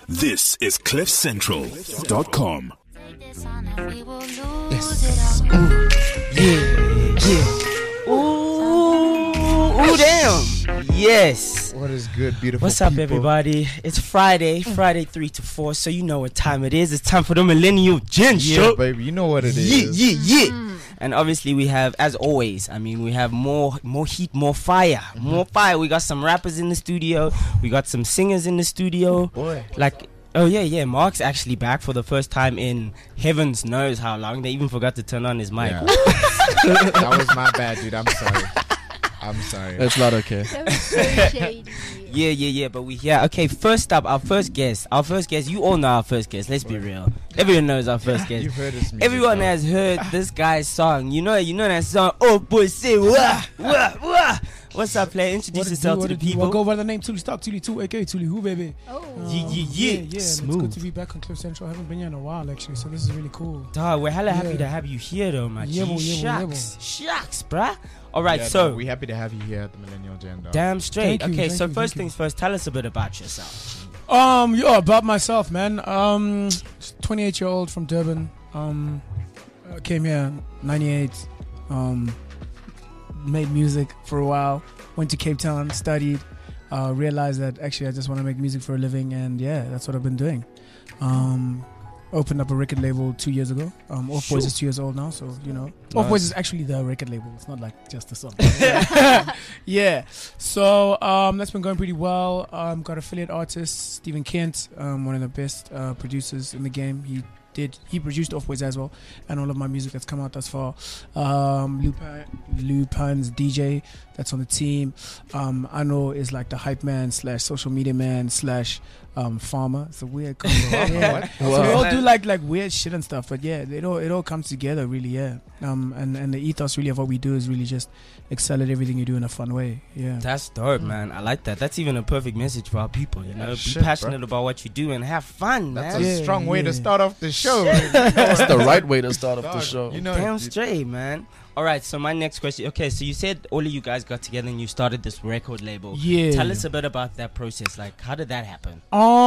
This is CliffCentral.com. Yes. Ooh. Yeah. Ooh, damn. Yes. What is good, beautiful What's up, people? everybody? It's Friday 3 to 4, so you know what time it is. It's time for the Millennial Gen Show. Yeah, baby, you know what it is. Yeah. And obviously we have, as always, we have more heat, more fire. More fire. We got some rappers in the studio. We got some singers in the studio. Boy. Oh yeah, Mark's actually back for the first time in heavens knows how long. They even forgot to turn on his mic. Yeah. That was my bad, dude. I'm sorry. It's not okay. That was so shady. Yeah, but we here. Okay, first up, our first guest. You all know our first guest. Let's be real. Everyone knows our first guest. You've heard this music. Everyone bro. has heard this guy's song. You know that song. Oh boy, say wah wah wah. What's up, player? Introduce yourself to the people. I'll go by the name Tuli Stock, Tuli 2, aka Tuli Who, baby. Oh. Yeah. It's good to be back on Cliff Central. I haven't been here in a while, actually, so this is really cool. Dog, we're hella happy Yeah. to have you here, though, man. Yeah, boy, yeah, boy. Shucks, bruh. All right, Yeah, so no, we're happy to have you here at the Millennial Gen. dog. damn straight. Thank you, Okay, thank so you, first thank you. things first, tell us a bit about yourself. About myself, man. 28-year-old from Durban. Came here in 98. Made music for a while. Went to Cape Town, studied. Realized that actually I just want to make music for a living, and yeah, that's what I've been doing. Opened up a record label 2 years ago. Off Boys is 2 years old now, so you know. Off Boys is actually the record label. It's not like just a song. Yeah. So that's been going pretty well. Got affiliate artist Stephen Kent, one of the best producers in the game. He produced Off Boys as well, and all of my music that's come out thus far. Lupin's DJ that's on the team. Ano is like the hype man / social media man / farmer. It's a weird combo. Yeah. So we all do like weird shit and stuff, but yeah, it all comes together really. Yeah. And the ethos really of what we do is really just excel at everything you do in a fun way. Yeah. That's dope, man. I like that. That's even a perfect message for our people, you know. Be Shit, passionate about what you do and have fun, That's man. a strong way to start off the show. That's the right way to start off the Dog, show. You know, Damn dude. straight, man. All right, so my next question. Okay, so you said all of you guys got together and you started this record label. Yeah. Tell us a bit about that process. Like, how did that happen?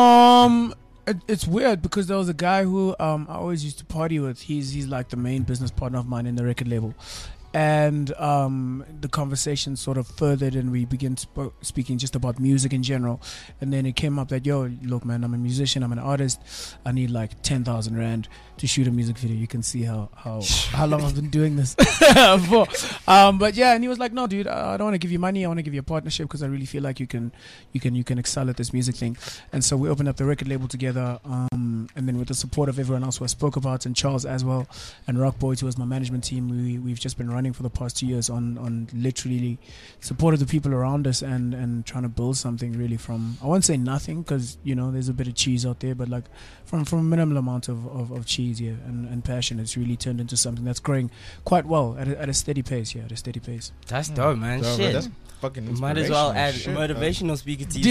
It's weird because there was a guy who I always used to party with. He's like the main business partner of mine in the record label. And the conversation sort of furthered, and we began speaking just about music in general. And then it came up that, yo, look, man, I'm a musician, I'm an artist. I need like 10,000 rand to shoot a music video. You can see how long I've been doing this for. But yeah, and he was like, no, dude, I don't want to give you money. I want to give you a partnership because I really feel like you can excel at this music thing. And so we opened up the record label together. And then with the support of everyone else who I spoke about, and Charles as well, and Rock Boys, who was my management team, we've just been running for the past 2 years on literally support of the people around us and trying to build something really from, I won't say nothing because, you know, there's a bit of cheese out there, but like from a minimal amount of cheese, yeah, and passion. It's really turned into something that's growing quite well at a steady pace, yeah, at a steady pace. That's dope, man. Dog, Shit. That's fucking Might as well add shit, motivational speaker to you.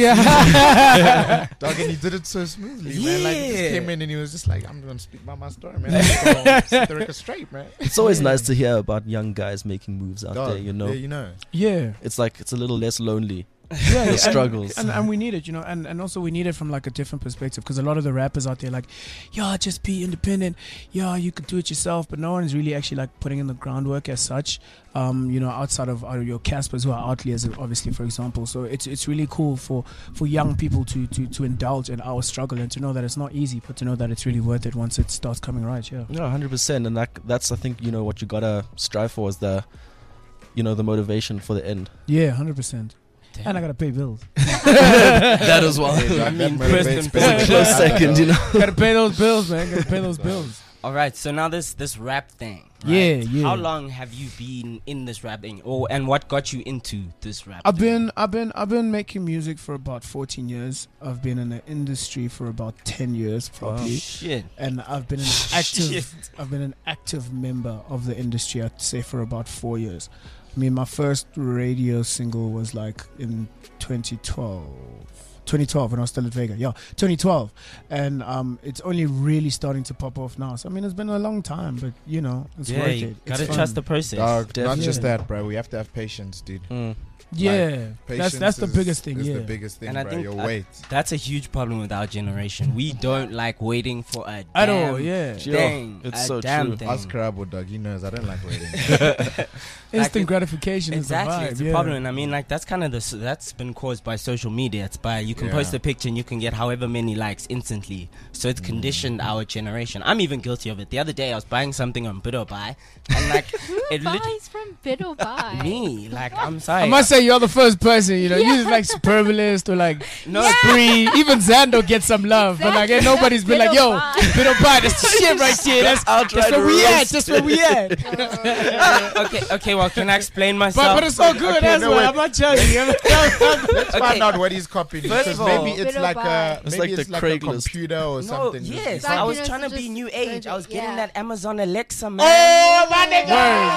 Yeah. Dog, and he did it so smoothly, man. Like, he just Yeah. came in and he was just like, I'm gonna speak about my story, man. I'm just gonna set the record straight, man. It's always nice to hear about young guys making moves out Dog, there, you know. Yeah, you know. Yeah. It's like it's a little less lonely. Yeah, The struggles. and we need it, you know, and also we need it from like a different perspective, because a lot of the rappers out there like, yeah, just be independent, yeah, you could do it yourself, but no one's really actually like putting in the groundwork as such, you know, outside of your Caspers who are outliers, obviously, for example. So it's really cool for young people to indulge in our struggle and to know that it's not easy, but to know that it's really worth it once it starts coming right. Yeah. No, 100%. And that's I think, you know, what you gotta strive for is the motivation for the end. Yeah, 100%. Damn. And I gotta pay bills. That as well. Hey, dog, I that mean, motivates first and me. foremost. Close second, you know. Gotta pay those bills, man. Gotta pay those bills. All right, so now this rap thing. Yeah, Right? yeah. How long have you been in this rap thing, and what got you into this rap? I've thing? been making music for about 14 years. I've been in the industry for about 10 years probably. Shit. And I've been an active member of the industry, I'd say, for about 4 years. I mean, my first radio single was like in 2012 when I was still at Vega. Yeah, 2012. And it's only really starting to pop off now. So, I mean, it's been a long time, but, you know, it's worth you it. gotta It's trust fun. the process. Dog, not Definitely. just that, bro. We have to have patience, dude. Yeah, Patience that's the is- biggest thing. is Yeah, the biggest thing, And I bro. think Your I- weight. That's a huge problem with our generation. We don't like waiting for a at damn all. Yeah, thing. It's a so damn true. thing. Ask Crabble, dog. He knows I don't like waiting. instant it- gratification Exactly, is the vibe. it's a yeah. problem. And I mean, like that's kind of that's been caused by social media. It's by you can Yeah. post a picture and you can get however many likes instantly. So it's conditioned our generation. I'm even guilty of it. The other day I was buying something on Buy, and like Who it literally buys from Biddelbuy? me. Like I'm sorry. I must say you're the first person. You know, you like Superbalist or like no, Spree. Even Xando gets some love, but like ain't nobody's been like, yo, Biddelbuy, that's the shit right there. That's where we at. That's where we at. okay. Well, can I explain myself? But it's all good. Okay, That's no, why wait. I'm not judging you. Let's Okay. find out what he's copying. First Because of all- maybe it's Bit of like a vibe. It's maybe like it's the like a Craigslist. computer or No, something. yes, Like, I was you know, trying to so be just new age. I was getting yeah. that Amazon Alexa, man. Oh my nigga!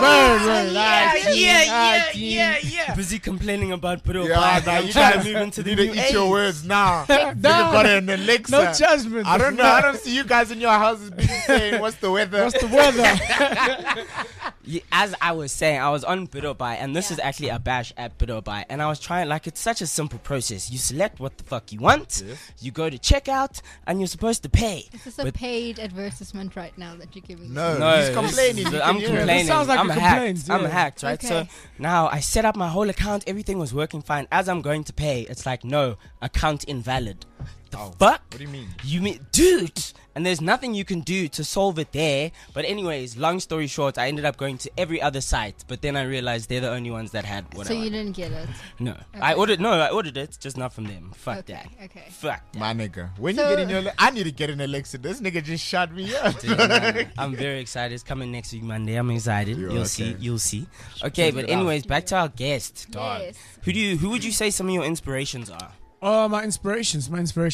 Yeah. Busy complaining about Buy. Yeah, nah, I'm you trying to guys move into the need to new eat your age. words now. No. You got an Alexa. No judgment. I don't know. I don't see you guys in your houses being saying, "What's the weather?" What's the weather? Yeah, as I was saying, I was on Buy, and this is actually a bash at Buy, and I was trying, like, it's such a simple process. You select what the fuck you want, you go to checkout, and you're supposed to pay. Is this a But- paid advertisement right now that you're giving? No. me? He's complaining. You I'm can hear him. complaining. It sounds like I'm a hacked. complaint, I'm yeah. hacked, right? So Okay. now I set up my whole account. Everything was working fine. As I'm going to pay, it's like, no, account invalid. The Oh, fuck? What do you mean? You mean, dude? And there's nothing you can do to solve it there. But anyways, long story short, I ended up going to every other site. But then I realized they're the only ones that had what So I you wanted. didn't get it. No, I ordered it, just not from them. Fuck Okay. that. Okay. Fuck that. My nigga. When So- you get in your I need to get an Alexa. This nigga just shot me up. Dude, man, I'm very excited. It's coming next week, Monday. I'm excited. You're You'll okay. see. You'll see. Okay, Check but it out. anyways, back to our guest, dog. Yes. Who would you say some of your inspirations are? My inspirations.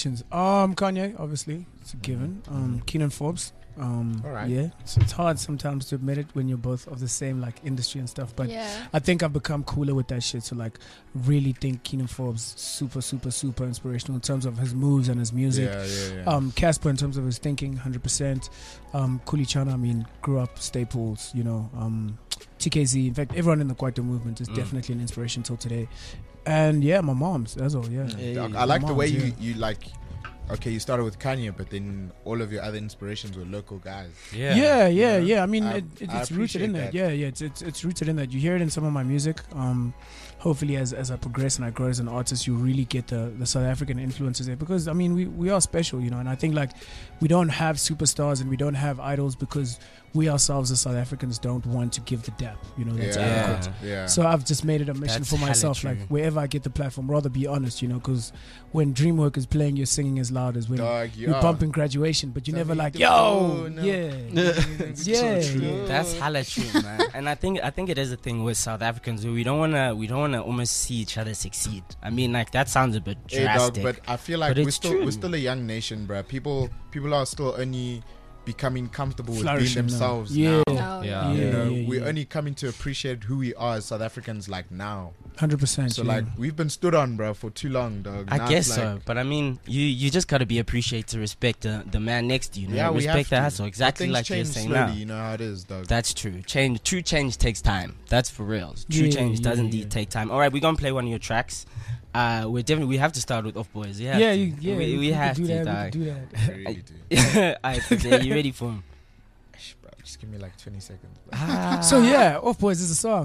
Kanye, obviously, it's a given. Keenan Forbes. Alright. Yeah, so it's hard sometimes to admit it when you're both of the same like industry and stuff. But Yeah. I think I've become cooler with that shit. So like, really think Keenan Forbes super inspirational in terms of his moves and his music. Yeah. Casper in terms of his thinking, 100%. Kuli Chana, I mean, grew up staples. You know, TKZ. In fact, everyone in the Kwaito movement is definitely an inspiration till today. And yeah, my mom's. That's all. Yeah. Dog, I like the way Moms, you like. Okay, you started with Kanye, but then all of your other inspirations were local guys. Yeah. know, I mean, I it's rooted in appreciate that. Yeah. It's rooted in that. You hear it in some of my music. Hopefully, as I progress and I grow as an artist, you really get the South African influences there. Because I mean, we are special, you know. And I think like we don't have superstars and we don't have idols because we ourselves as South Africans don't want to give the dap. You know, that's adequate. Yeah. So I've just made it a mission That's for hella myself. true. Like wherever I get the platform, rather be honest, you know. Because when DreamWork is playing, you're singing as loud as when Dog, you're bumping Graduation, but you never like, yo, Oh, no. yeah, It's so yeah, true. yeah. That's hella true, man. And I think it is a thing with South Africans where we don't wanna almost see each other succeed. I mean, like that sounds a bit Hey, dog, drastic. but I feel like But we're it's true. still a young nation, bruh. People are still only becoming comfortable with being Flourishing now. themselves Yeah. now. Oh, Yeah. You know, yeah, we're yeah. only coming to appreciate who we are as South Africans like now. 100%. So yeah. like we've been stood on, bro, for too long, dog. I Now guess it's so, but I mean, you just gotta be appreciated to respect the man next to you. Yeah, we have respect the to. hustle, But exactly things like you're change saying slowly, now. You know how it is, dog. That's true. True change takes time. That's for real. True Yeah, change does yeah, indeed yeah. take time. All right, we're gonna play one of your tracks. We have to start with Off Boys. Yeah, we have could to. do dog. that. We could do that. I really do. Alright, you ready for him? Shh, bro, just give me like 20 seconds. Bro. So yeah, Off Boys is a song.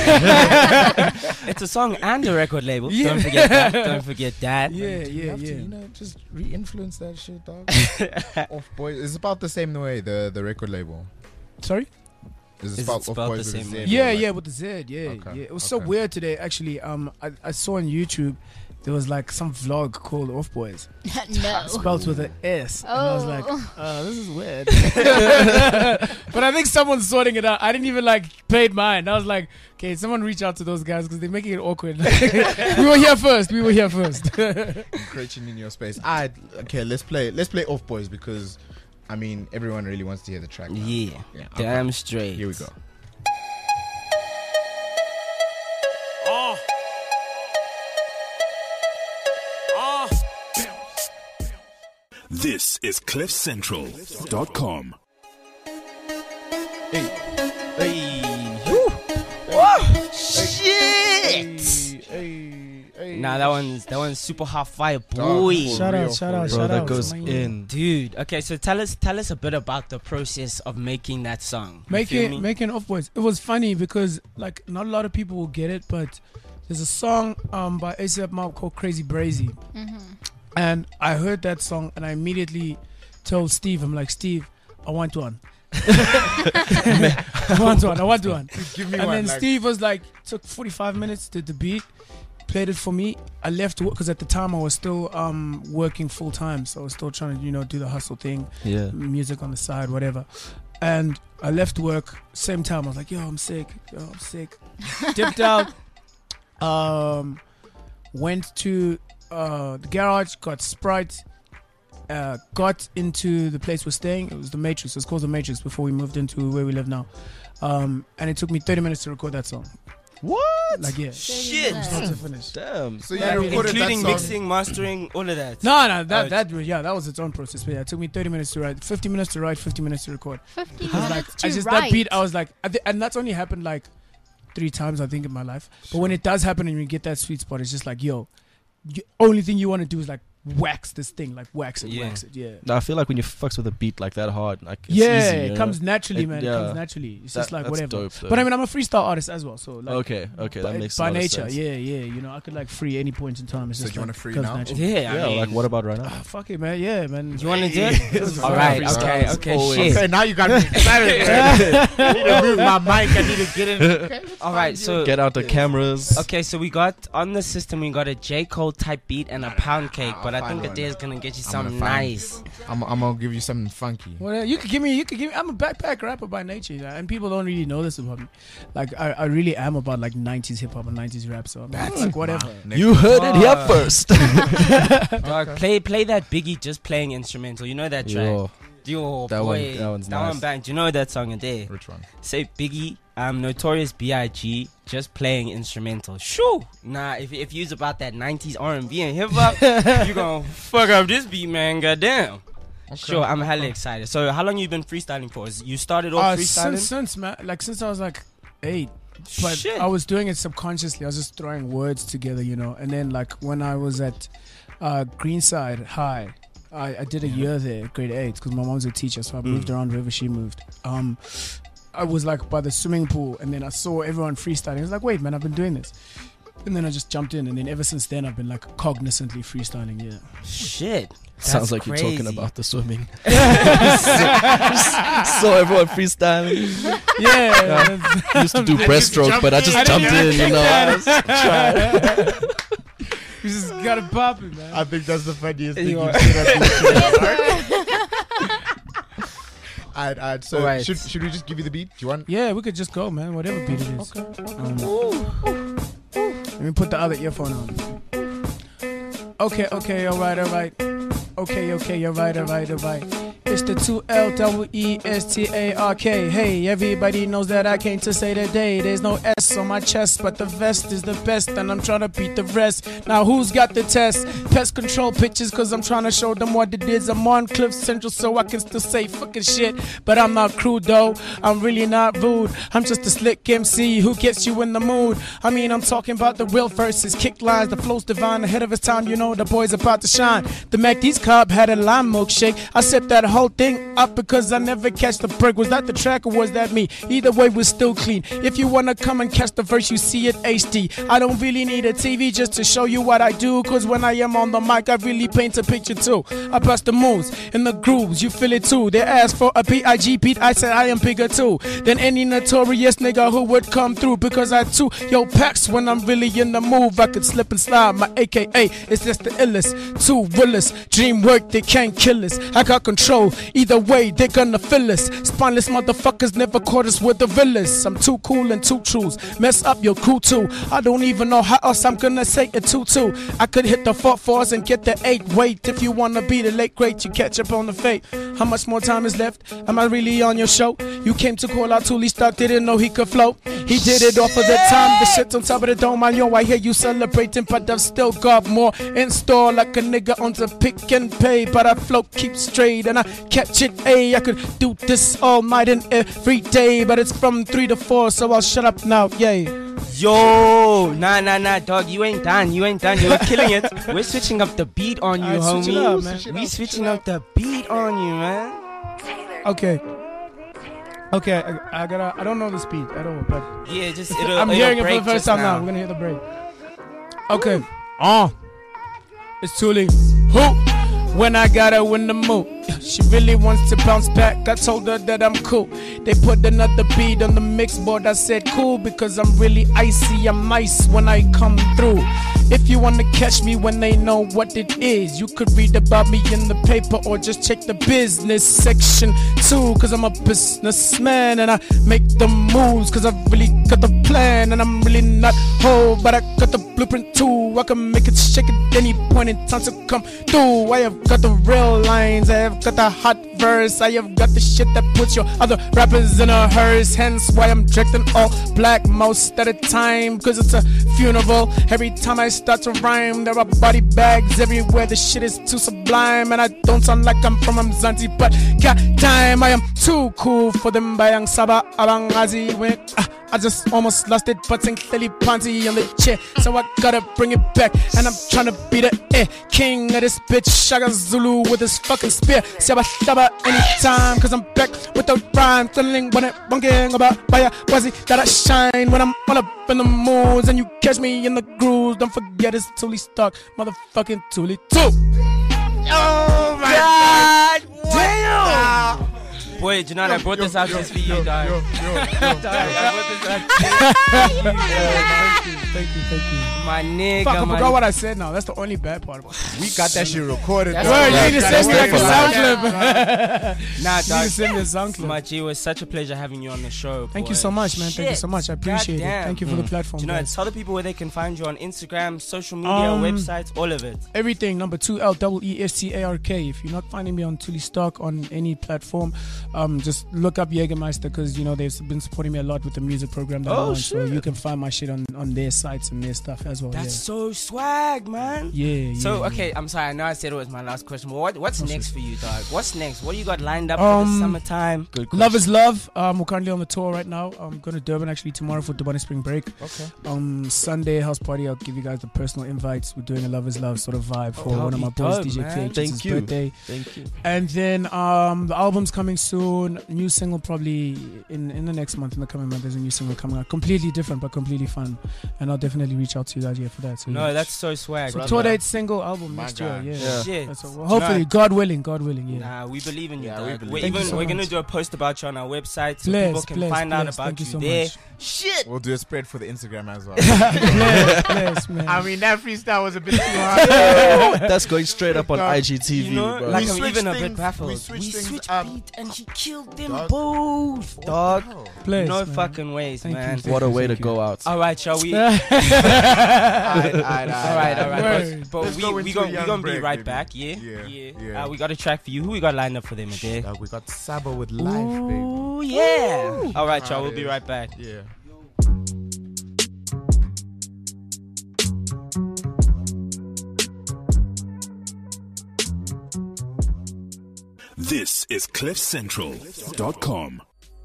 It's a song and a record label. Yeah. Don't forget that. Don't forget that. yeah, You have to, yeah. you know, just re-influence that shit, dog. Off Boys. It's about the same way, the record label. Sorry. Is Is it it spelled Off spelled Boys the with a same Z? way? or Yeah, like- yeah, with the Z. Yeah, Okay, yeah. It was so okay. weird today. Actually, I saw on YouTube there was like some vlog called Off Boys, no. spelled with an S, and I was like, Oh. this is weird. But I think someone's sorting it out. I didn't even like pay mine. I was like, okay, someone reach out to those guys because they're making it awkward. We were here first. Encroaching in your space. Okay, let's play Off Boys because I mean everyone really wants to hear the track. now. Yeah. Yeah, Damn straight. Here we go. This is CliffCentral.com. Shit. Nah, that one's super hot fire, boy. Shout out, shout out, Bro, shout that out. goes to my- in. Dude, okay, so tell us a bit about the process of making that song. You feel me? Making Off Boys. It was funny because like not a lot of people will get it, but there's a song by A$AP Mob called Crazy Brazy. And I heard that song and I immediately told Steve, I'm like, Steve, I want one. I want one. Give me And one. then like, Steve was like, took 45 minutes, did the beat, played it for me. I left work because at the time I was still working full time, so I was still trying to do the hustle thing, Yeah. music on the side, whatever. And I left work same time. I was like, yo, I'm sick. Dipped out. Went to the garage, got Sprite. Got into the place we're staying. It was the Matrix. It was called the Matrix before we moved into where we live now. And it took me 30 minutes to record that song. What? Like, yeah. Shit. Start to finish. Damn. so you Yeah, recorded Including that song. mixing, mastering, all of that. No, that was its own process. But yeah, it took me 30 minutes to write, 50 minutes to write, 50 minutes to record. 50 Because like, minutes to that write. beat, I was like, and that's only happened like 3 times, I think, in my life. But when it does happen and you get that sweet spot, it's just like, yo, only thing you want to do is like wax this thing, like wax it. Yeah. No, I feel like when you fucks with a beat like that hard, like it's Yeah, easy, you it know? comes naturally, man. It yeah. comes naturally. It's just like That's whatever. dope, though. But I mean, I'm a freestyle artist as well, so like, okay, that makes by a lot of nature, sense. yeah. I could like free any point in time. It's So just do you like, wanna free comes now? naturally. Yeah, Yeah, I mean, like what about right now? Ah, fuck it, man. Yeah, man. you want to do it? All right, freestyle. okay, Always. shit. Okay, now you got me excited. I need to move my mic. I need to get in. Okay. All right, so Get out the cameras. okay, so we got on the system, we got a J Cole type beat and a pound cake, but I I'll think find Adair's gonna get you I'm something gonna find- nice. I'm gonna give you something funky. Well, you could give me. I'm a backpack rapper by nature, and people don't really know this about me. Like, I really am about like 90s hip hop and 90s rap. So I'm like, whatever. You heard it here first. Dog, play that Biggie just playing instrumental. You know that track? Yo, Yo, that boy, one's that nice. one bang. Do you know that song Adair? Which one? Say Biggie, Notorious B.I.G. just playing instrumental. Shoo! Nah, if you's about that 90s R&B and hip hop, you gonna fuck up this beat, man. Goddamn. Sure, I'm hella excited. So, how long you been freestyling for? You started off freestyling? Since I was like 8. But Shit. I was doing it subconsciously. I was just throwing words together, and then like when I was at Greenside High, I did a year there, grade 8, because my mom's a teacher, so I moved around wherever she moved. I was like by the swimming pool, and then I saw everyone freestyling. I was like, wait, man, I've been doing this. And then I just jumped in, and then ever since then, I've been like cognizantly freestyling, yeah. Shit. sounds That's like you're talking crazy. about the swimming. So everyone freestyling. Yeah. I used to do breaststroke, but I just jumped in, I was trying. You just got it popping, man. I think that's the funniest thing You you've are- seen at this show. So Alright. should we just give you the beat? Do you want? Yeah, we could just go, man. Whatever beat it is. Let me put the other earphone on. Okay, alright. Okay, alright. It's the 2LEESTARK. Hey, everybody knows that I came to say today. There's no S on my chest, but the vest is the best, and I'm trying to beat the rest. Now, who's got the test? Pest control pictures, cause I'm trying to show them what it is. I'm on Cliff Central, so I can still say fucking shit. But I'm not crude, though. I'm really not rude. I'm just a slick MC who gets you in the mood. I mean, I'm talking about the real verses, kick lines, the flow's divine, ahead of his time. You know, the boy's about to shine. The MacD's Cobb had a lime milkshake. I sipped that whole thing up because I never catch the break. Was that the track or was that me? Either way, we're still clean. If you wanna come and catch the verse, you see it HD. I don't really need a TV just to show you what I do, cause when I am on the mic, I really paint a picture too. I bust the moves in the grooves, you feel it too. They asked for a B.I.G. beat, I said I am bigger too than any notorious nigga who would come through, because I too, yo, packs when I'm really in the move. I could slip and slide, my AKA is just the illest. Two realest, dream work, they can't kill us. I got control, either way, they gonna fill us. Spineless motherfuckers never caught us with the villas. I'm too cool and too trues, mess up your crew too. I don't even know how else I'm gonna say it too. I could hit the 4-4s and get the 8 weight. If you wanna be the late great, you catch up on the fate. How much more time is left? Am I really on your show? You came to call out Tuli Stark, didn't know he could float. He did it off of the time, the shit on top of the dome. I know, I hear you celebrating, but I've still got more in store. Like a nigga on the pick and pay, but I float, keep straight, and I catch it. I could do this all night and every day, but it's from 3 to 4, so I'll shut up now. Yay. Yo, nah, dog. You ain't done. You were killing it. We're switching up the beat on you, Alright, switch it up, homie. man. We switching up the beat on you, man. Okay. I don't know the speed at all, but Yeah, just I'm hearing it for the first time now. We're gonna hear the break. Okay. It's Thuli. Who? When I got her in the mood, she really wants to bounce back. I told her that I'm cool. They put another beat on the mix board. I said cool because I'm really icy. I'm ice when I come through. If you wanna catch me when they know what it is, you could read about me in the paper or just check the business section too. Cause I'm a businessman and I make the moves. Cause I really got the plan and I'm really not whole, but I got the blueprint too. I can make it shake at any point in time to come through. I have got the real lines, I have got the hot verse, I have got the shit that puts your other rappers in a hearse. Hence why I'm dressed in all black most of the time, cause it's a funeral. Every time I start to rhyme, there are body bags everywhere. The shit is too sublime, and I don't sound like I'm from Mzansi, but goddamn, I am too cool for them. Bayang Saba Abang Azi when I just almost lost it, but ain't clearly Ponzi on the chair, so I gotta bring it back. And I'm trying to be the king of this bitch, Shaka Zulu with his fucking spear. Saba Saba anytime, cause I'm back with the rhyme. Tunneling when it bunking about Baya Wazi that I shine when I'm all up in the moods. And you catch me in the grooves, don't forget it's Thuli Stock, motherfucking Thuli 2. Oh my God! Damn! Boy, Janelle, I brought this out just for you, dog. Dog, I brought this out Thank you. my nigga, Fuck, I my forgot what I said now. That's the only bad part about it. We got that shit recorded. That's though. Word, Yeah, you need to that's send me like a great. sound Yeah. clip. Nah, You need dog. to send me a sound clip. My G, it was such a pleasure having you on the show. Thank boy. you so much, man. Thank you Shit. so much. I appreciate it. Goddamn. Thank you for the platform, Do you know, guys. tell the people where they can find you on Instagram, social media, websites, all of it. Everything, number 2LEESTARK. If you're not finding me on Thuli Stock on any platform, just look up Jägermeister, because you know they've been supporting me a lot with the music program that I'm on. So you can find my shit on their sites and their stuff as well. That's so swag, man. Yeah. So, yeah. okay, I'm sorry. I know I said it was my last question. But what's next for you, dog? What's next? What do you got lined up for the summertime? Good Love is Love. We're currently on the tour right now. I'm going to Durban actually tomorrow for Durban Spring Break. Okay. Sunday house party. I'll give you guys the personal invites. We're doing a Love is Love sort of vibe for that'll one of my be boys, dope, DJ man. PH. Thank It's his you. birthday. Thank you. And then the album's coming soon. New single probably in the next month, in the coming month. There's a new single coming out. Completely different, but completely fun. And I'll definitely reach out to you guys here for that. So, No, yeah. that's so swag. So brother. tour date, single, album My next year. God. Yeah. Yeah. Shit. That's all. Hopefully, God willing, yeah. Nah, we believe in you, Yeah, dog. we believe We're, in you. Thank you so we're gonna much. do a post about you on our website so Bless, people can bless, find out bless. about Thank you you so there. much. Shit. We'll do a spread for the Instagram as well. Bless, man. I mean, that freestyle was a bit too hard. That's going straight up on Dog, IGTV, You know, bro. like We I'm switched even a bit things- baffled. we switched things switched up. beat and he killed them Dog. both, dog. Bless, No man. fucking ways, Thank man. you. What a way to Thank you. go out. All right, shall we? All All right. Word. But Let's we go into gonna Young be Break, right baby. back, yeah? Yeah. We got a track for you. Who we got lined up for them today? Dog, we got Saba with Life, baby. Ooh, yeah. All right, y'all. We'll be Party. right back. Yeah. This is CliffCentral.com.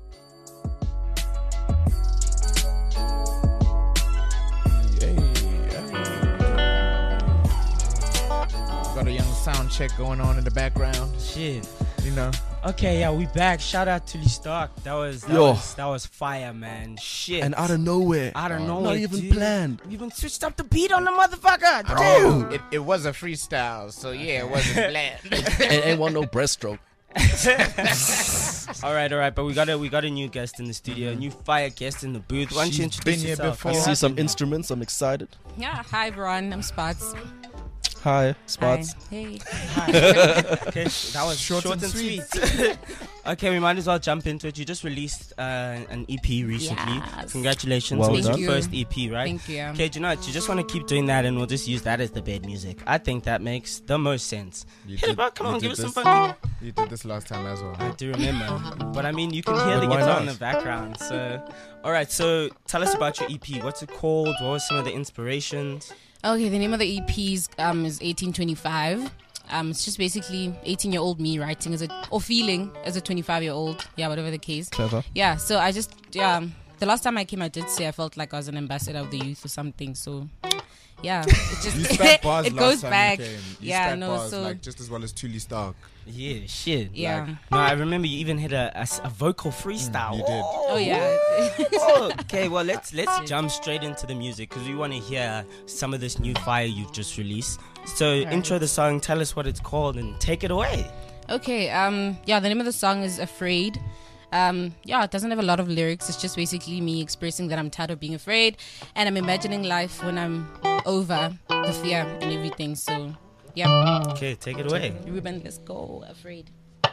Got a young sound check going on in the background. Shit. You know. Okay, yeah, we back. Shout out to Lee Stark. That was fire, man. Shit. And out of nowhere. I don't know. Not even planned. You even switched up the beat on the motherfucker. Oh, Damn. it was a freestyle, so yeah, it wasn't planned. Ain't want no breaststroke. All right. But we got a new guest in the studio, a new fire guest in the booth. Why don't you She's introduce been here yourself? before. I Oh. see some instruments. I'm excited. Yeah, hi everyone, I'm Spots. Hi, Spots. Hi. Hey. Okay, that was short and sweet. sweet. Okay, we might as well jump into it. You just released an EP recently. Yes. Congratulations. Well It was done. your Thank you. first EP, right? Thank you. Okay, do you know what? You just want to keep doing that and we'll just use that as the bed music. I think that makes the most sense. Hey, bro, come on, give us some fun. You did this last time as well. I do remember. But I mean, you can hear the Why guitar not? in the background. So, alright, so tell us about your EP. What's it called? What was some of the inspirations? Okay, the name of the EP is 1825. It's just basically 18-year-old me writing feeling as a 25-year-old. Yeah, whatever the case. Clever. Yeah, so I just the last time I came, I did say I felt like I was an ambassador of the youth or something. So, yeah, it just You spat bars it last goes time back. you came. You Yeah, spat no, bars, so like just as well as Tuli Stark. Yeah, shit. yeah. Like, no, I remember you even hit a vocal freestyle. you did. Oh yeah. Oh, okay, well let's jump straight into the music because we want to hear some of this new fire you've just released. So intro the song, tell us what it's called, and take it away. Okay. Yeah. The name of the song is Afraid. Yeah, it doesn't have a lot of lyrics. It's just basically me expressing that I'm tired of being afraid, and I'm imagining life when I'm over the fear and everything. So, yeah. Okay, take it away. Ruben, let's go. Afraid.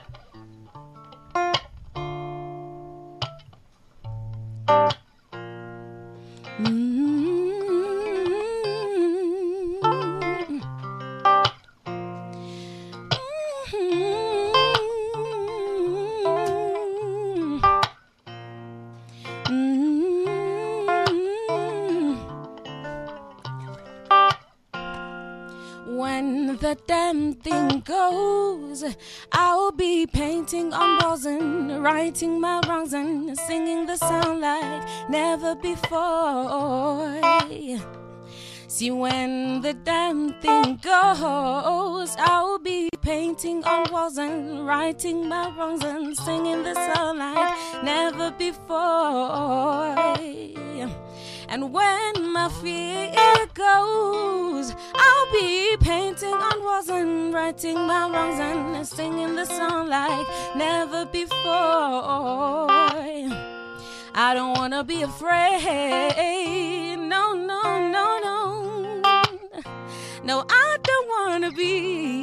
When the damn thing goes, I'll be painting on walls and writing my wrongs and singing the sound like never before. See, when the damn thing goes, I'll be painting on walls and writing my wrongs and singing the sound like never before. And when my fear goes, I'll be painting on walls and writing my wrongs and singing the song like never before. I don't wanna be afraid. No, no, no, no. No, I don't wanna be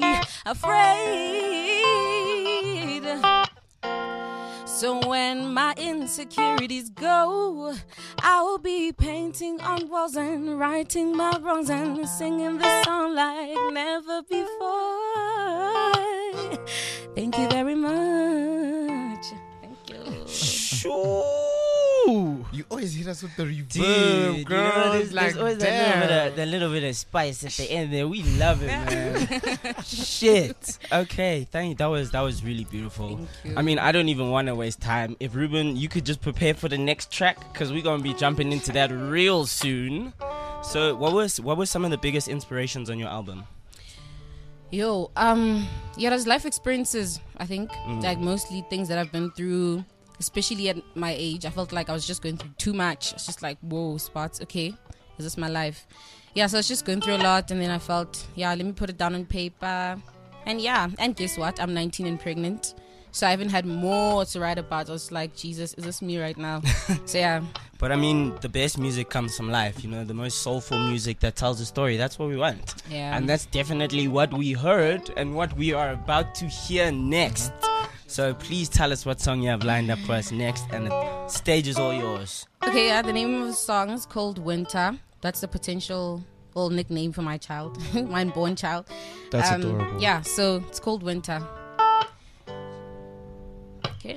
afraid. So when my insecurities go, I'll be painting on walls and writing my wrongs and singing the song like never before. Thank you very much. Thank you. Shoo! You always hit us with the reverb, Dude, girl. you know, there's like, always damn. that little bit of spice at the end there. We love it, man. Shit. Okay, thank you. That was really beautiful. Thank you. I mean, I don't even want to waste time. If Ruben, you could just prepare for the next track because we're gonna be jumping into that real soon. So, what were some of the biggest inspirations on your album? Yo, yeah, there's life experiences, I think. Like mostly things that I've been through, especially at my age. I felt like I was just going through too much. It's just like, whoa, Spots, okay, is this my life? Yeah, so I was just going through a lot, and then I felt, yeah, let me put it down on paper. And yeah, and guess what? I'm 19 and pregnant. So I even had more to write about. I was like, Jesus, is this me right now? So yeah. But I mean, the best music comes from life, you know, the most soulful music that tells a story. That's what we want. Yeah. And that's definitely what we heard and what we are about to hear next. So please tell us what song you have lined up for us next, and the stage is all yours. Okay, yeah, the name of the song is called Winter. That's the potential nickname for my child, my unborn child. That's adorable. Yeah, so it's called Winter. Okay.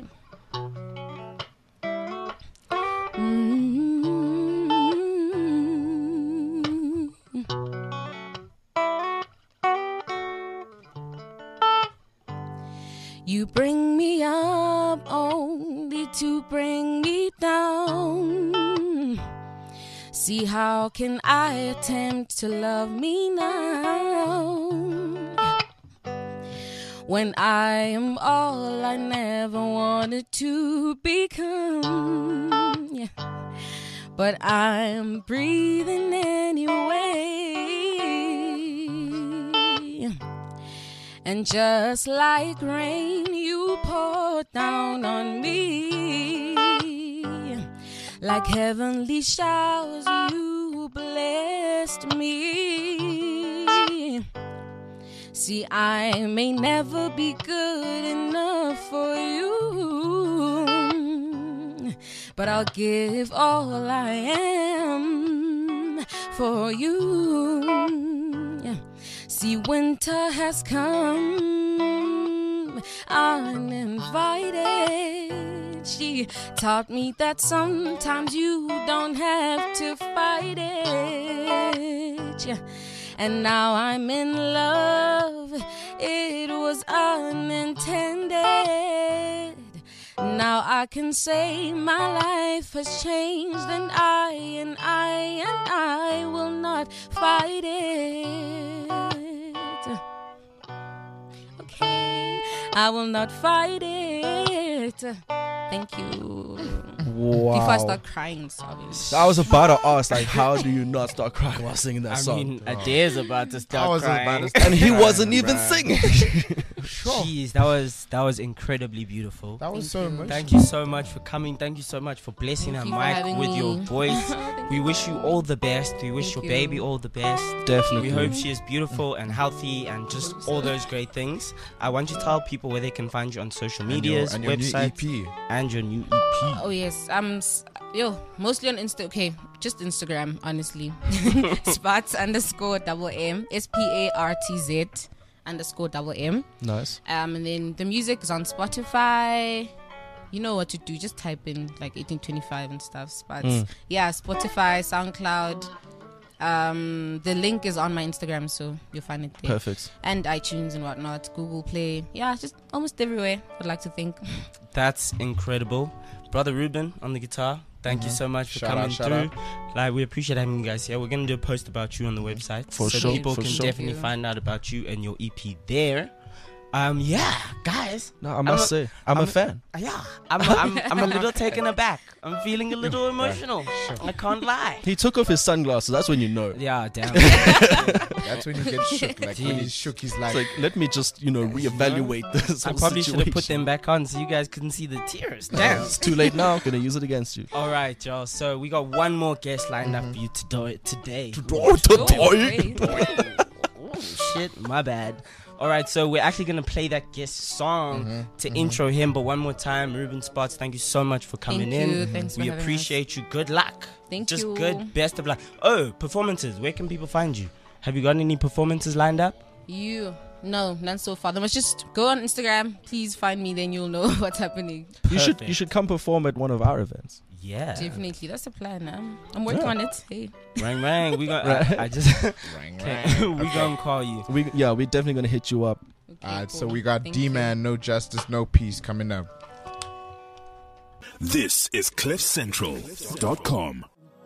You bring me up only to bring me down. See, how can I attempt to love me now when I am all I never wanted to become? Yeah. But I'm breathing anyway. And just like rain, you pour down on me. Like heavenly showers, you blessed me. See, I may never be good enough for you, but I'll give all I am for you. See, winter has come uninvited. She taught me that sometimes you don't have to fight it. Yeah. And now I'm in love. It was unintended. Now Now I can say my life has changed, and I will not fight it. Okay, I will not fight it. Thank you. Wow. Before I start crying, sorry. I was about to ask, like, how do you not start crying while singing that I song? mean, Adair's about to I start was crying. about to start And he crying, wasn't even bruh. singing. Jeez, that was incredibly beautiful. That was Thank so you. emotional. Thank you so much for coming. Thank you so much for blessing Thank our you for mic having with me. your voice. Thank We you. wish you all the best. We wish Thank your you. baby all the best. Definitely. We hope she is beautiful and healthy and just all those great things. I want you to tell people where they can find you on social medias, and your new websites, EP. and your new EP. Oh yes, mostly on Insta. Okay, just Instagram, honestly. Spartz_double M, SPARTZ_double M. Nice. And then the music is on Spotify. You know what to do. Just type in like 1825 and stuff. Spartz. Yeah, Spotify, SoundCloud. The link is on my Instagram, so you'll find it there. Perfect. And iTunes and whatnot, Google Play. Yeah, just almost everywhere, I'd like to think. That's incredible. Brother Ruben on the guitar, thank you so much for Shout out, coming shout through. Like, we appreciate having you guys here. We're going to do a post about you on the website. For so sure, people for can sure. definitely Thank you. find out about you and your EP there. Yeah, guys. No, I must say, I'm a fan. Yeah, I'm a little taken aback. I'm feeling a little emotional. I can't lie. He took off his sunglasses. That's when you know. Yeah, damn. That's when you get shook. Like when he's shook, he's like, It's like, let me just, reevaluate this I whole probably should have put situation. them back on so you guys couldn't see the tears. Damn. It's too late now. Gonna use it against you. All right, y'all. So we got one more guest lined up for you today. Oh, great. Oh, shit, my bad. All right, so we're actually going to play that guest song to intro him. But one more time, Ruben Spartz, thank you so much for coming Thank in. you. Thanks for We having appreciate you. Good luck. Thank Just you. good, best of luck. Oh, performances. Where can people find you? Have you got any performances lined up? No, none so far. They must just go on Instagram. Please find me, then you'll know what's happening. You should Perfect. come perform at one of our events. Yeah. Definitely, that's the plan. I'm working on it. Hey, Rang, rang. We got. I just. Okay. We gonna call you. We're definitely gonna hit you up. okay, Alright, so cool. we got Thank D-Man, No Justice, No Peace coming up. This is CliffCentral.com.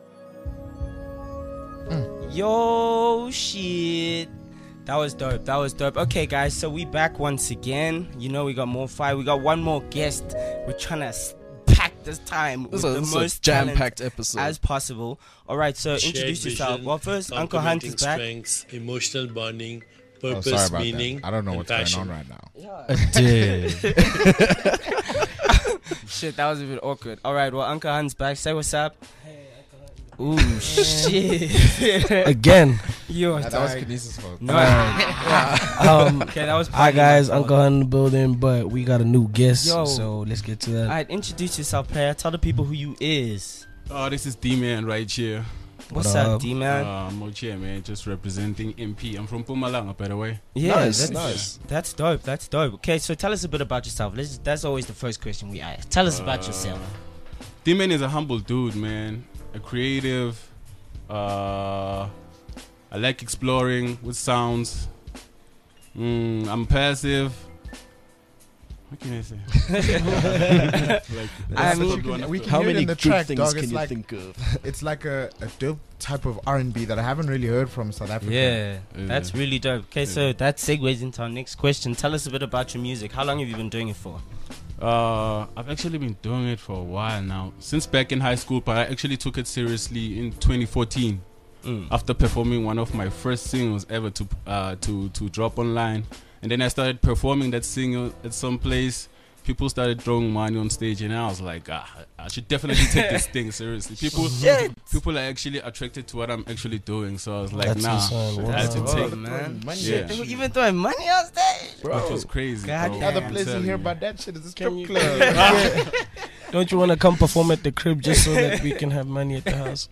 Yo, shit. That was dope. Okay, guys, so we back once again. You know, we got more fire. We got one more guest. We're trying to pack this time with the most jam-packed talent episode. as possible. All right, so Shared introduce yourself. vision, Well, first, Uncle Hunt is back. strengths, emotional bonding, Oh, purpose, sorry about meaning, that. I don't know and what's passion. going on right now. Shit, that was a bit awkward. All right, well, Uncle Hunt's back. Say what's up. Ooh, shit. Again. Yo, That was Kinesis' fault. no. Okay, that was Hi partly guys, my fault. Uncle Hunt in the building, but we got a new guest, Yo. so let's get to that. All right, introduce yourself, player. Tell the people who you is. Oh, this is D-Man right here. What's What up, up? D-man? I'm out here, man, just representing MP. I'm from Pumalanga, by the way. Yeah, Nice, that's nice. That's dope. Okay, so tell us a bit about yourself. That's always the first question we ask. Tell us about yourself. D-Man is a humble dude, man. A creative. I like exploring with sounds. I'm passive. What can I say? I mean, we can How hear it many in the good track, things dog. can It's you like think of? it's like a dope type of R&B that I haven't really heard from South Africa. yeah, Yeah. that's really dope. Okay, so that segues into our next question. Tell us a bit about your music. How long have you been doing it for? I've actually been doing it for a while now. Since back in high school, but I actually took it seriously in 2014. After performing one of my first singles ever to drop online. And then I started performing that single at some place. People started throwing money on stage, and I was like, I should definitely take this thing seriously. People are actually attracted to what I'm actually doing, so I was like, That's nah, insane. I had to That's take dope, man. Yeah. They were even throwing money on stage. Which was crazy. God bro. damn. Other I'm place you telling hear you. about that shit is a strip Can you- club. Don't you want to come perform at the crib just so that we can have money at the house?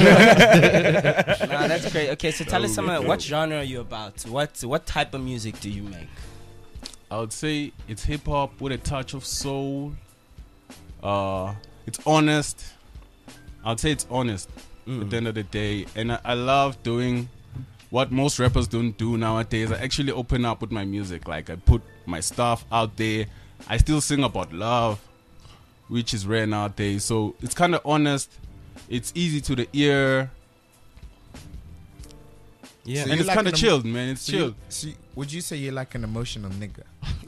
Nah, that's great. Okay, so tell us some. What genre are you about? What type of music do you make? I would say it's hip hop with a touch of soul. It's honest. I'd say it's honest at the end of the day. And I love doing what most rappers don't do nowadays. I actually open up with my music. Like, I put my stuff out there. I still sing about love. which is rare nowadays. So it's kind of honest. It's easy to the ear. Yeah, So and you it's like kind of an chilled, man. It's So chilled. would you say you're like an emotional nigga?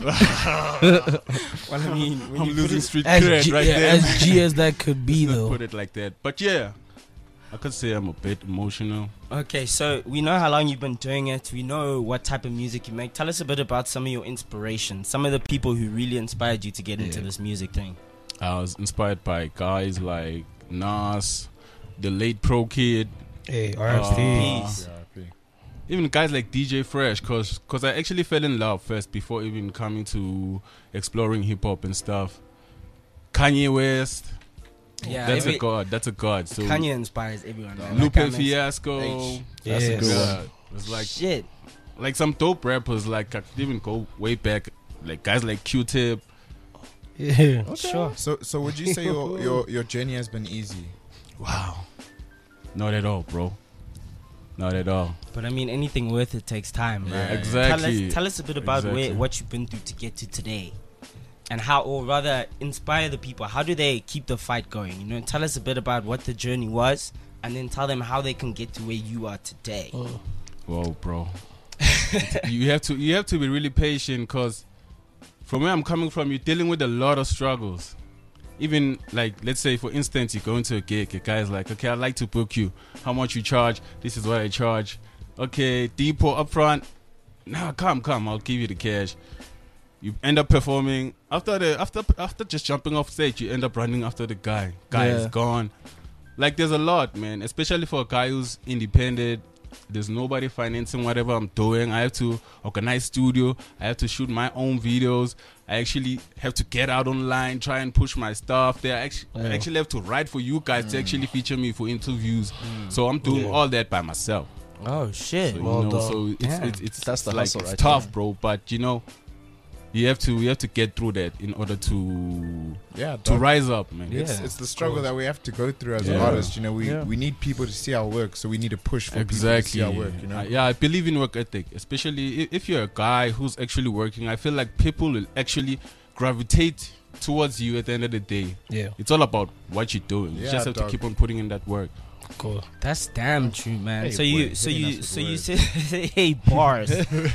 well, I mean, when I'm you losing put it- street As cred G, right yeah, there. as G as that could be, Let's though. put it like that. But yeah, I could say I'm a bit emotional. Okay, so we know how long you've been doing it. We know what type of music you make. Tell us a bit about some of your inspirations, some of the people who really inspired you to get into this music thing. I was inspired by guys like Nas, the late Pro Kid, Hey, Peace. even guys like DJ Fresh, cause I actually fell in love first before even coming to exploring hip hop and stuff. Kanye West, Yeah, that's a god. That's a god. So Kanye inspires everyone. Man. Lupe Like I mentioned. Fiasco, H. that's a Yes. good one. It's like Shit. like some dope rappers. Like I could even go way back. Like guys like Q-Tip. Yeah. Sure. So would you say your journey has been easy? Wow, not at all, bro. Not at all. But I mean, anything worth it takes time, Yeah, right? exactly. Tell us a bit about Exactly. what you've been through to get to today, and how, or rather, inspire the people. How do they keep the fight going? You know, tell us a bit about what the journey was, and then tell them how they can get to where you are today. Whoa, bro. you have to be really patient, cause from where I'm coming from, you're dealing with a lot of struggles. Even like, let's say for instance, you go into a gig, a guy's like, okay, I'd like to book you. How much you charge? This is what I charge. Okay, depot up front. Nah, come, I'll give you the cash. You end up performing after just jumping off stage. You end up running after the guy. Guy is Yeah. gone. Like there's a lot, man. Especially for a guy who's independent. There's nobody financing whatever I'm doing. I have to organize studio. I have to shoot my own videos. I actually have to get out online, try and push my stuff. I actually have to write for you guys to actually feature me for interviews. So I'm doing all that by myself. Oh shit! So, Well you know, done. so Damn. it's That's the like hustle it's right tough, there. bro. But you know, you have to get through that in order to Yeah, rise up, man. Yeah. It's the struggle that we have to go through as Yeah. artists. You know, Yeah. we need people to see our work, so we need to push for people to Exactly. see our work. You know, I believe in work ethic, especially if you're a guy who's actually working. I feel like people will actually gravitate towards you at the end of the day. Yeah. It's all about what you're doing. You Yeah, just have dog. to keep on putting in that work. Cool. That's damn true, man. Hey, so boy, you hitting us with said hey bars.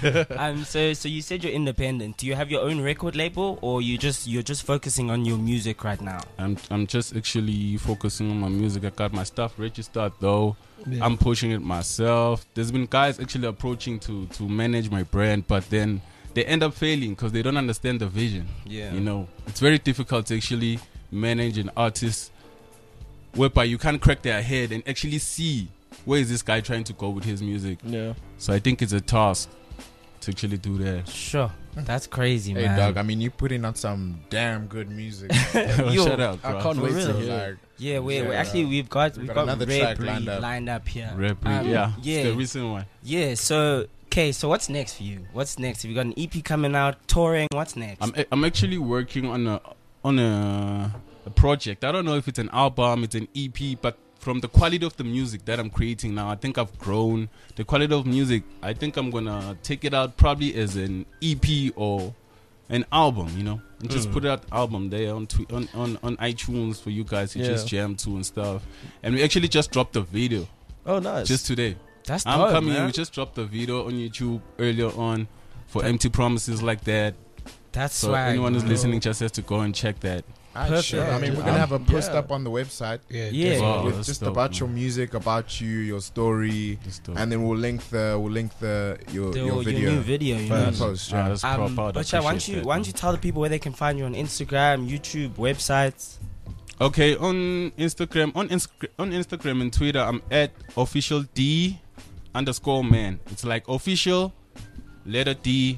So you said you're independent. Do you have your own record label, or you're just focusing on your music right now? I'm just actually focusing on my music. I got my stuff registered though. Yeah. I'm pushing it myself. There's been guys actually approaching to manage my brand, but then they end up failing because they don't understand the vision. Yeah. You know, it's very difficult to actually manage an artist whereby you can't crack their head and actually see where is this guy trying to go with his music. Yeah. So I think it's a task to actually do that. Sure. That's crazy, hey man. dog. I mean, you putting out some damn good music. Yo, Shut up, bro. I can't For wait real? to hear. Like, Yeah, we Yeah. actually we've got another Red track Breed lined up. here. Rap Breed, yeah. Yeah. It's the recent one. Yeah. So okay, so what's next for you? What's next? Have you got an EP coming out? Touring? What's next? I'm actually working on a project. I don't know if it's an album, it's an EP, but from the quality of the music that I'm creating now, I think I've grown. The quality of music, I think I'm gonna take it out probably as an EP or an album, you know, and just put out album there on iTunes for you guys to just jam to and stuff. And we actually just dropped a video Oh, nice. just today. That's I'm dope, coming. man. We just dropped a video on YouTube earlier on for Empty Promises like that. That's So swag, anyone who's bro. listening just has to go and check that. Alright, sure. I mean, we're gonna have a post Yeah. up on the website Yeah. Wow, with that's just dope, about man. your music, about you, your story, That's dope. and then we'll link your Your video. new video, you in know. the post. Ah, Yeah. that's proud. I But yeah, why don't appreciate you that, why man. don't you tell the people where they can find you on Instagram, YouTube, websites? Okay, on Instagram and Twitter, I'm at officiald_man. It's like official letter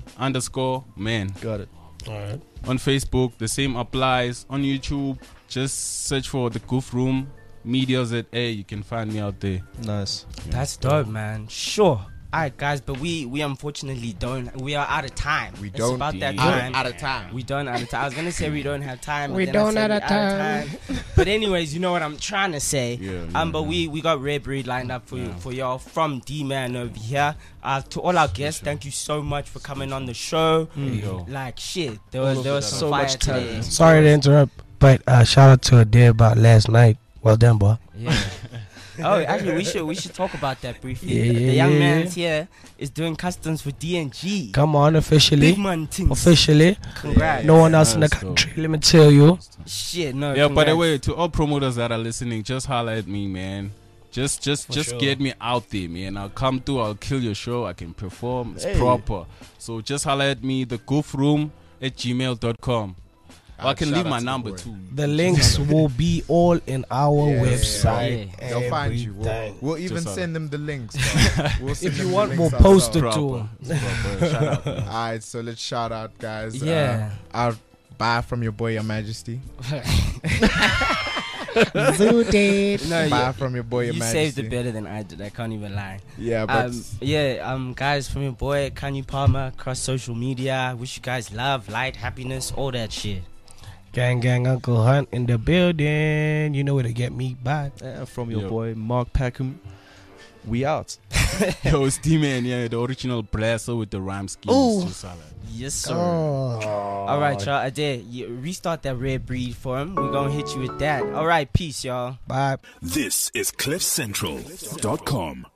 D_man. Got it. All right. On Facebook, the same applies. On YouTube, just search for the Goof Room Media ZA. You can find me out there. Nice. That's dope, man. Sure. All right, guys, but we unfortunately don't. We are out of time. We It's don't. about that Out of- time. Out of time. We don't out of time. I was gonna say we don't have time. but We then I don't said have we time. But anyways, you know what I'm trying to say. Yeah, But we got Red Breed lined up for y'all from D-Man over here. To all our guests, thank you so much for coming on the show. Yo. Like shit, there was some So fire much today. talent. Sorry to interrupt. But shout out to Adair about last night. Well done, boy. Yeah. Oh, actually, we should talk about that briefly. Yeah, The young yeah, man's here is doing customs for DNG. Come on, officially. Big man things. Officially. Congrats. No one else in the country. Let me tell you. Shit, no. Yeah, by the congrats. way, to all promoters that are listening, just holler at me, man. Just sure. get me out there, man. I'll come through. I'll kill your show. I can perform. It's Hey. proper. So just holler at me. thegoofroom@gmail.com. Or I can Shout leave out my to the number boy. too. The links will be all in our Yeah, website. yeah. They'll find you. Everything. We'll even Just send them the links. bro. We'll send If them you the want, we'll links post it ourselves. to them. It's proper. Shout out. All right, so let's shout out, guys. Yeah. Our bye from your boy, Your Majesty. No, Bye from your boy, Your you Majesty. saved it better than I did. I can't even lie. Yeah, but Guys, from your boy Kanye Palmer across social media. Wish you guys love, light, happiness, all that shit. Gang, Uncle Hunt in the building. You know where to get me. Bye. From your Yo. boy Mark Packham. We out. Yo, it's D-Man, yeah, the original blaster with the rhyme schemes. Ooh. Just holler. Yes, sir. Oh. All right, y'all. I did. You restart that red breed for him. We're gonna hit you with that. All right, peace, y'all. Bye. This is CliffCentral.com.